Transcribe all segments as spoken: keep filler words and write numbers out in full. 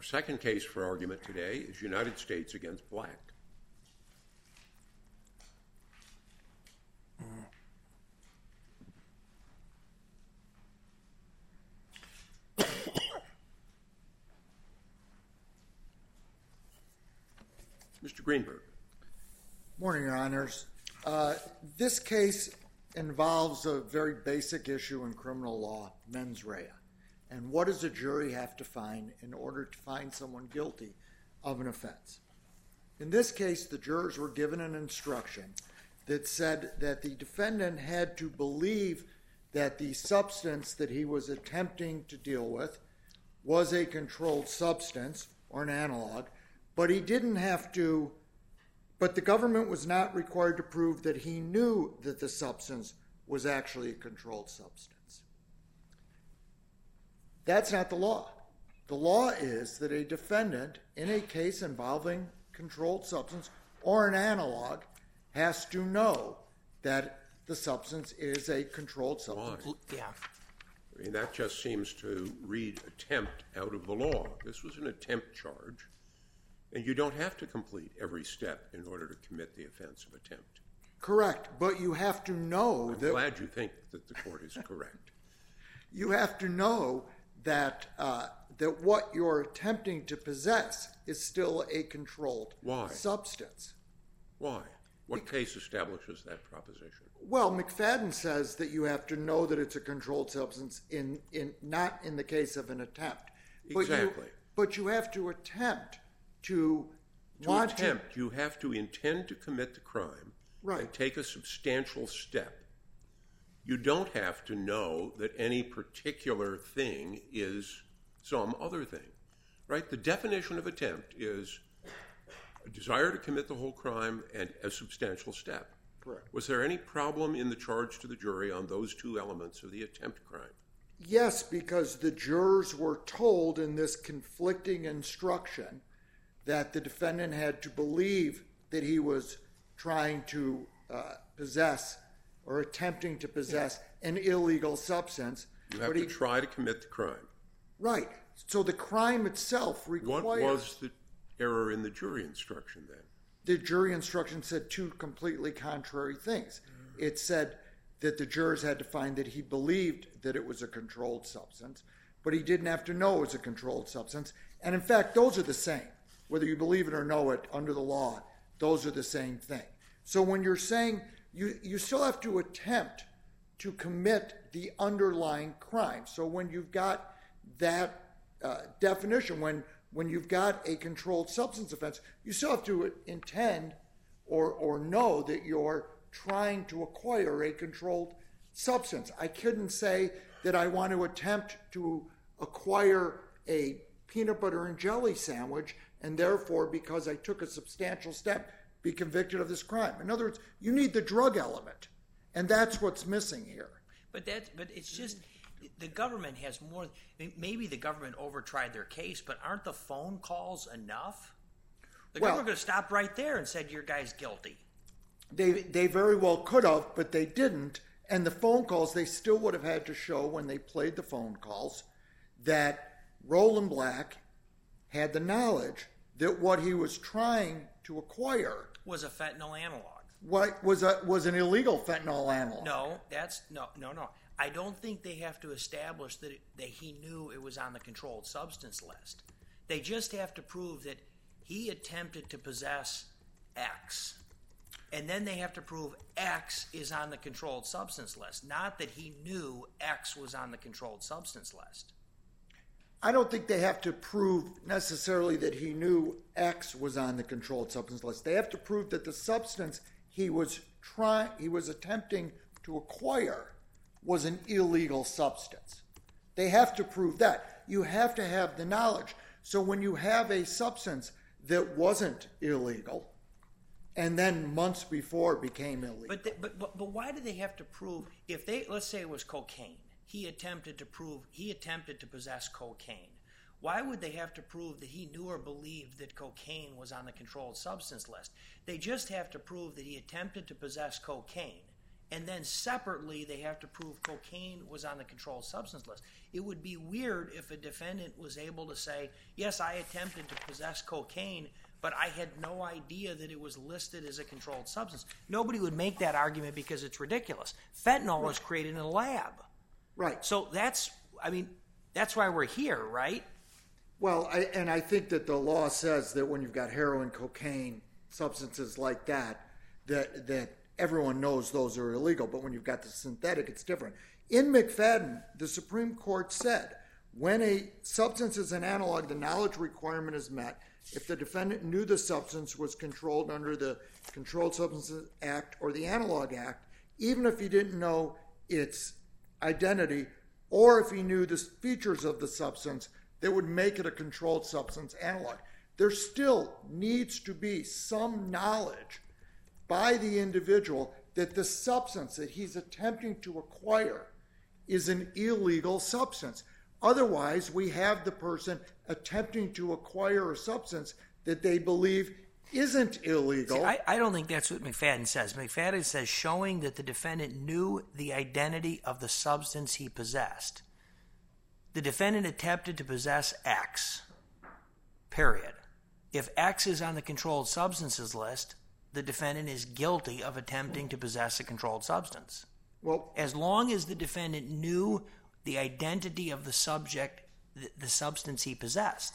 Our second case for argument today is United States against Black. Mister Greenberg. Morning, Your Honors. Uh, this case involves a very basic issue in criminal law, mens rea. And what does a jury have to find in order to find someone guilty of an offense? In this case, the jurors were given an instruction that said that the defendant had to believe that the substance that he was attempting to deal with was a controlled substance or an analog, but he didn't have to, but the government was not required to prove that he knew that the substance was actually a controlled substance. That's not the law. The law is that a defendant in a case involving controlled substance or an analog has to know that the substance is a controlled substance. Why? Yeah. I mean, that just seems to read attempt out of the law. This was an attempt charge, and you don't have to complete every step in order to commit the offense of attempt. Correct, but you have to know I'm that... I'm glad you think that the court is correct. You have to know that uh, that what you're attempting to possess is still a controlled Why? substance. Why? What case establishes that proposition? Well, McFadden says that you have to know that it's a controlled substance in, in not in the case of an attempt. Exactly. But you, but you have to attempt to, to want attempt, to... you have to intend to commit the crime right. and take a substantial step. You don't have to know that any particular thing is some other thing, right? The definition of attempt is a desire to commit the whole crime and a substantial step. Correct. Was there any problem in the charge to the jury on those two elements of the attempt crime? Yes, because the jurors were told in this conflicting instruction that the defendant had to believe that he was trying to uh, possess or attempting to possess yeah. an illegal substance. You have but to he, try to commit the crime. Right. So the crime itself requires... What was the error in the jury instruction then? The jury instruction said two completely contrary things. Mm-hmm. It said that the jurors had to find that he believed that it was a controlled substance, but he didn't have to know it was a controlled substance. And in fact, those are the same. Whether you believe it or know it under the law, those are the same thing. So when you're saying... You you still have to attempt to commit the underlying crime. So when you've got that uh, definition, when when you've got a controlled substance offense, you still have to intend or or know that you're trying to acquire a controlled substance. I couldn't say that I want to attempt to acquire a peanut butter and jelly sandwich, and therefore, because I took a substantial step, be convicted of this crime. In other words, you need the drug element, and that's what's missing here. But that, but it's just the government has more. Maybe the government overtried their case, but aren't the phone calls enough? The well, government could have stopped right there and said your guy's guilty. They they very well could have, but they didn't. And the phone calls, they still would have had to show when they played the phone calls that Roland Black had the knowledge that what he was trying to acquire was a fentanyl analog. What was a was an illegal fentanyl analog? No, that's no, no, no. I don't think they have to establish that it, that he knew it was on the controlled substance list. They just have to prove that he attempted to possess X, and then they have to prove X is on the controlled substance list, not that he knew X was on the controlled substance list. I don't think they have to prove necessarily that he knew X was on the controlled substance list. They have to prove that the substance he was trying, he was attempting to acquire was an illegal substance. They have to prove that. You have to have the knowledge. So when you have a substance that wasn't illegal, and then months before became illegal. But, they, but but but why do they have to prove if they let's say it was cocaine? He attempted to prove he attempted to possess cocaine. Why would they have to prove that he knew or believed that cocaine was on the controlled substance list? They just have to prove that he attempted to possess cocaine, and then separately they have to prove cocaine was on the controlled substance list. It would be weird if a defendant was able to say, yes, I attempted to possess cocaine, but I had no idea that it was listed as a controlled substance. Nobody would make that argument because it's ridiculous. Fentanyl was created in a lab. Right. So that's, I mean, that's why we're here, right? Well, I, and I think that the law says that when you've got heroin, cocaine, substances like that, that that everyone knows those are illegal. But when you've got the synthetic, it's different. In McFadden, the Supreme Court said when a substance is an analog, the knowledge requirement is met if the defendant knew the substance was controlled under the Controlled Substances Act or the Analog Act, even if he didn't know its identity or if he knew the features of the substance that would make it a controlled substance analog. There still needs to be some knowledge by the individual that the substance that he's attempting to acquire is an illegal substance. Otherwise, we have the person attempting to acquire a substance that they believe isn't illegal. See, I, I don't think that's what McFadden says. McFadden says showing that the defendant knew the identity of the substance he possessed. The defendant attempted to possess X, period. If X is on the controlled substances list, the defendant is guilty of attempting to possess a controlled substance. Well, as long as the defendant knew the identity of the subject, the, the substance he possessed.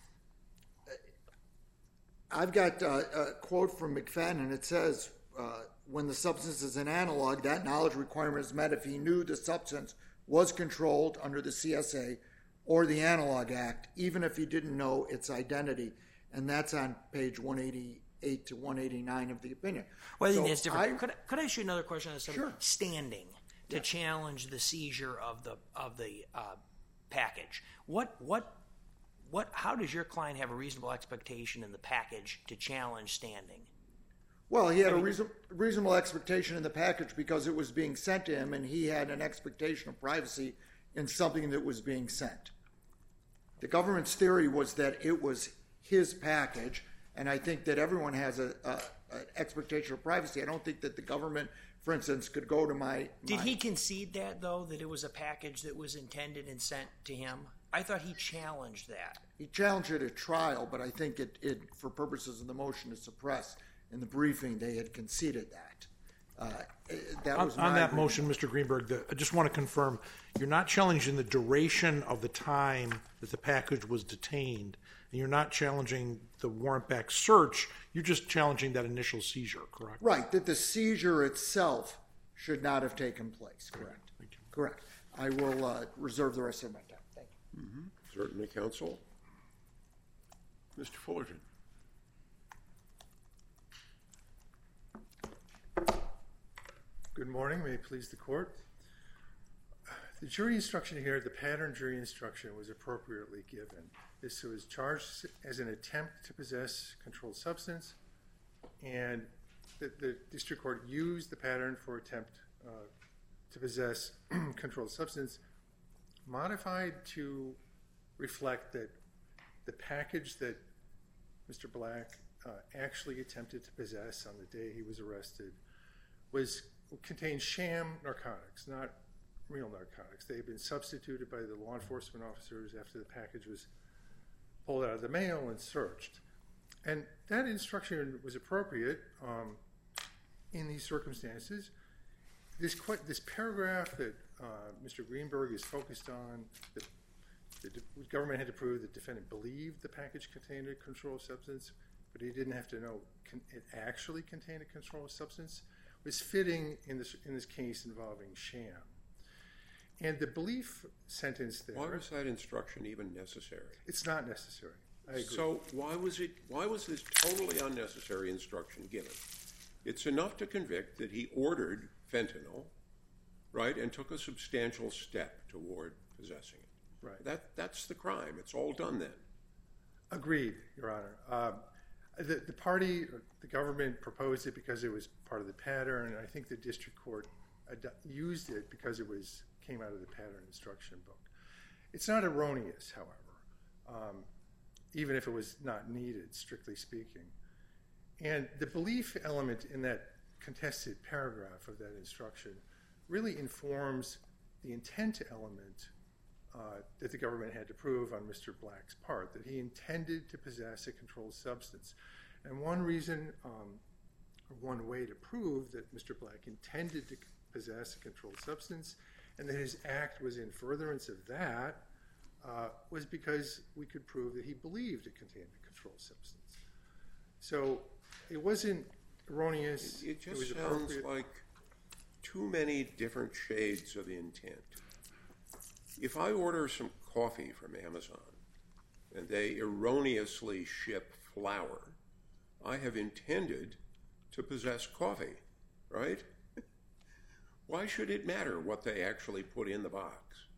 I've got uh, a quote from McFadden, and it says, uh, when the substance is an analog, that knowledge requirement is met if he knew the substance was controlled under the C S A or the Analog Act, even if he didn't know its identity. And that's on page one eighty-eight to one eighty-nine of the opinion. Well, I think so that's different. I, could, I, could I ask you another question on this? Sure. Standing to yeah. challenge the seizure of the of the uh, package. What what what? How does your client have a reasonable expectation in the package to challenge standing? Well, he had a reason, reasonable expectation in the package because it was being sent to him, and he had an expectation of privacy in something that was being sent. The government's theory was that it was his package, and I think that everyone has a, a, an expectation of privacy. I don't think that the government, for instance, could go to my... Did my, he concede that, though, that it was a package that was intended and sent to him? I thought he challenged that. He challenged it at trial, but I think it, it for purposes of the motion to suppress, in the briefing, they had conceded that. Uh, that on was on that agreement. motion, Mister Greenberg, the, I just want to confirm, you're not challenging the duration of the time that the package was detained, and you're not challenging the warrant-back search, you're just challenging that initial seizure, correct? Right, that the seizure itself should not have taken place, correct. Thank you. Correct. I will uh, reserve the rest of my time. Thank you. Mm-hmm. Certainly, counsel. Mister Fullerton. Good morning. May it please the court. The jury instruction here, the pattern jury instruction, was appropriately given. This was charged as an attempt to possess controlled substance, and the, the district court used the pattern for attempt uh, to possess controlled substance, modified to reflect that the package that Mister Black uh, actually attempted to possess on the day he was arrested was contained sham narcotics, not real narcotics. They had been substituted by the law enforcement officers after the package was pulled out of the mail and searched. And that instruction was appropriate um, in these circumstances. This, this paragraph that uh, Mister Greenberg is focused on, that the government had to prove that the defendant believed the package contained a controlled substance, but he didn't have to know it actually contained a controlled substance, was fitting in this in this case involving sham. And the belief sentence there... Why was that instruction even necessary? It's not necessary. I agree. So why was it? Why was this totally unnecessary instruction given? It's enough to convict that he ordered fentanyl, right, and took a substantial step toward possessing it. Right. That that's the crime. It's all done then. Agreed, Your Honor. Um, the, the party, the government proposed it because it was part of the pattern, and I think the district court ad- used it because it was came out of the pattern instruction book. It's not erroneous, however, um, even if it was not needed, strictly speaking. And the belief element in that contested paragraph of that instruction really informs the intent element uh, that the government had to prove on Mister Black's part, that he intended to possess a controlled substance. And one reason, um, or one way to prove that Mister Black intended to possess a controlled substance and that his act was in furtherance of that uh, was because we could prove that he believed it contained a controlled substance. So it wasn't erroneous. It just it was sounds like too many different shades of intent. If I order some coffee from Amazon and they erroneously ship flour, I have intended to possess coffee, right? Why should it matter what they actually put in the box?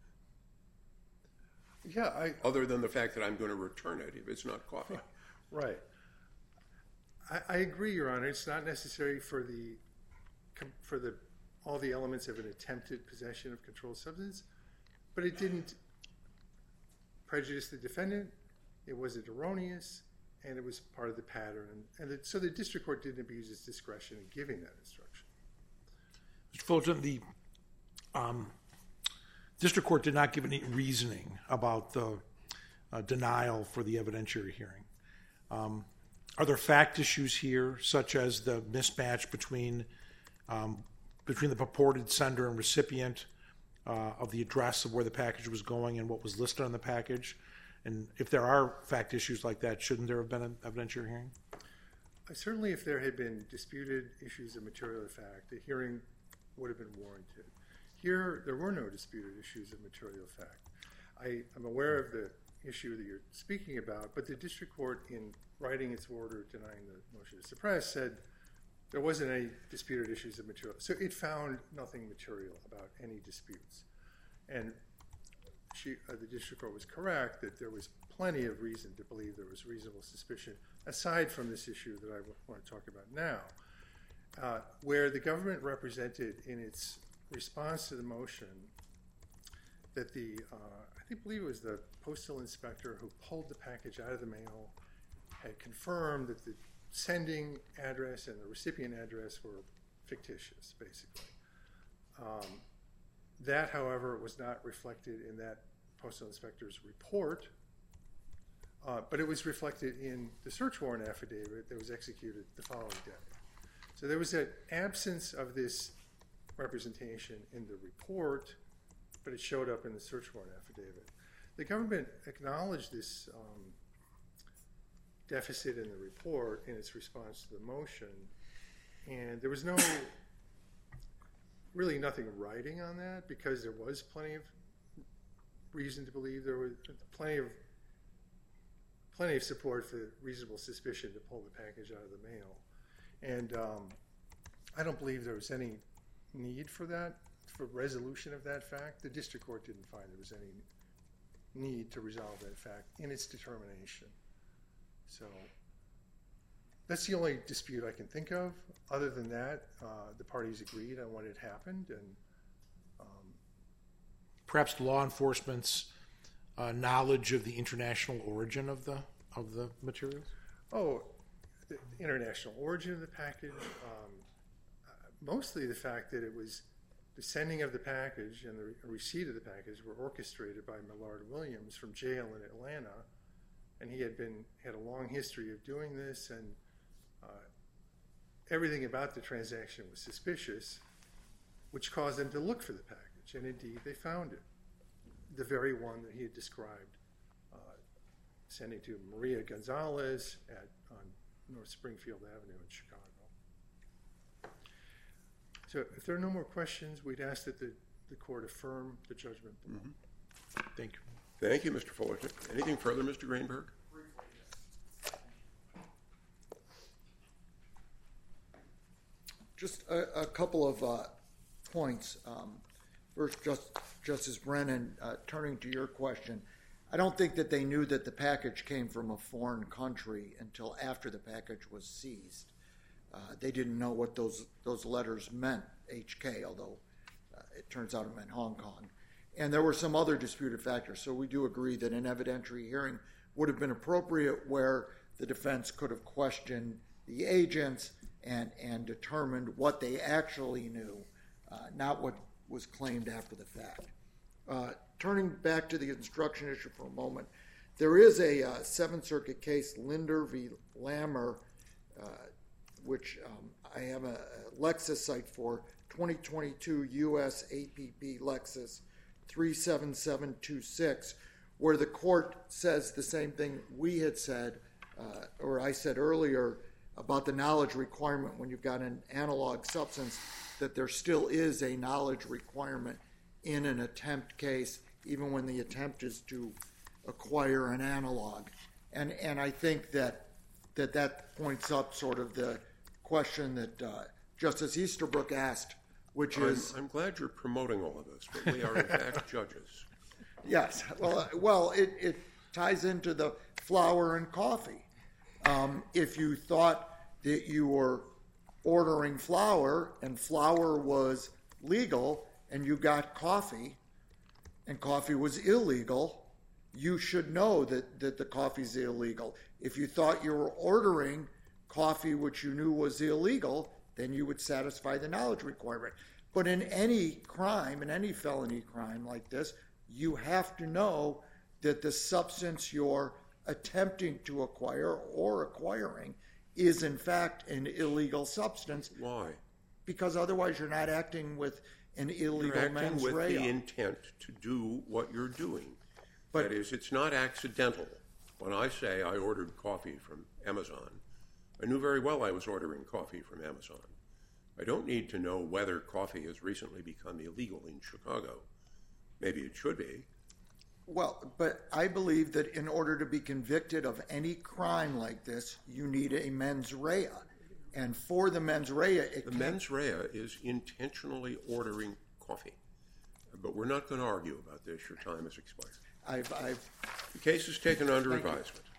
Yeah, I... Other than the fact that I'm going to return it if it's not coffee. Right. I, I agree, Your Honor. It's not necessary for the for the all the elements of an attempted possession of controlled substance, but it didn't prejudice the defendant. It wasn't erroneous, and it was part of the pattern. And, and it, so the district court didn't abuse its discretion in giving that instruction. Mister Fullerton, the um, district court did not give any reasoning about the uh, denial for the evidentiary hearing. Um, are there fact issues here, such as the mismatch between um, between the purported sender and recipient uh, of the address of where the package was going and what was listed on the package? And if there are fact issues like that, shouldn't there have been an evidentiary hearing? Uh, certainly, if there had been disputed issues of material fact, a hearing would have been warranted. Here, there were no disputed issues of material fact. I am aware of the issue that you're speaking about, but the district court, in writing its order denying the motion to suppress, said there wasn't any disputed issues of material. So it found nothing material about any disputes. And she, uh, the district court was correct that there was plenty of reason to believe there was reasonable suspicion, aside from this issue that I want to talk about now, uh, where the government represented in its response to the motion that the, uh, I think, believe it was the postal inspector who pulled the package out of the mail had confirmed that the sending address and the recipient address were fictitious, basically. Um, that, however, was not reflected in that postal inspector's report, uh, but it was reflected in the search warrant affidavit that was executed the following day. So there was an absence of this representation in the report, but it showed up in the search warrant affidavit. The government acknowledged this um, deficit in the report in its response to the motion, and there was no, really nothing writing on that because there was plenty of reason to believe there was plenty of plenty of support for reasonable suspicion to pull the package out of the mail. And um, I don't believe there was any need for that, for resolution of that fact. The district court didn't find there was any need to resolve that fact in its determination. So that's the only dispute I can think of. Other than that, uh, the parties agreed on what had happened, and um, perhaps law enforcement's uh, knowledge of the international origin of the of the materials. Oh, the international origin of the package. Um, mostly the fact that it was the sending of the package and the receipt of the package were orchestrated by Millard Williams from jail in Atlanta, and he had been had a long history of doing this, and uh, everything about the transaction was suspicious, which caused them to look for the package, and indeed they found it, the very one that he had described, uh, sending to Maria Gonzalez at on North Springfield Avenue in Chicago. So if there are no more questions, we'd ask that the, the court affirm the judgment below. Mm-hmm. Thank you. Thank you, Mister Fullerton. Anything further, Mister Greenberg? Just a, a couple of uh, points. Um, first, just, Justice Brennan, uh, turning to your question, I don't think that they knew that the package came from a foreign country until after the package was seized. Uh, they didn't know what those those letters meant, H K, although uh, it turns out it meant Hong Kong. And there were some other disputed factors, so we do agree that an evidentiary hearing would have been appropriate where the defense could have questioned the agents and, and determined what they actually knew, uh, not what was claimed after the fact. Uh, turning back to the instruction issue for a moment, there is a uh, Seventh Circuit case, Linder v. Lammer, uh, which um, I have a, a Lexis site for, twenty twenty-two U S A P P Lexis three seven seven two six, where the court says the same thing we had said, uh, or I said earlier, about the knowledge requirement when you've got an analog substance, that there still is a knowledge requirement in an attempt case, even when the attempt is to acquire an analog. And and I think that that, that points up sort of the question that uh, Justice Easterbrook asked, which is... I'm, I'm glad you're promoting all of this, but we are in fact judges. Yes, well, uh, well, it, it ties into the flour and coffee. Um, if you thought that you were ordering flour and flour was legal and you got coffee and coffee was illegal, you should know that, that the coffee's illegal. If you thought you were ordering coffee which you knew was illegal, then you would satisfy the knowledge requirement. But in any crime, in any felony crime like this, you have to know that the substance you're attempting to acquire or acquiring is in fact an illegal substance. Why? Because otherwise you're not acting with an illegal you're acting mens with rea. the intent to do what you're doing. But, that is, it's not accidental. When I say I ordered coffee from Amazon, I knew very well I was ordering coffee from Amazon. I don't need to know whether coffee has recently become illegal in Chicago. Maybe it should be. Well, but I believe that in order to be convicted of any crime like this, you need a mens rea. And for the mens rea... It the can't... mens rea is intentionally ordering coffee. But we're not going to argue about this. Your time has expired. I've, I've... The case is taken under Thank you. advisement.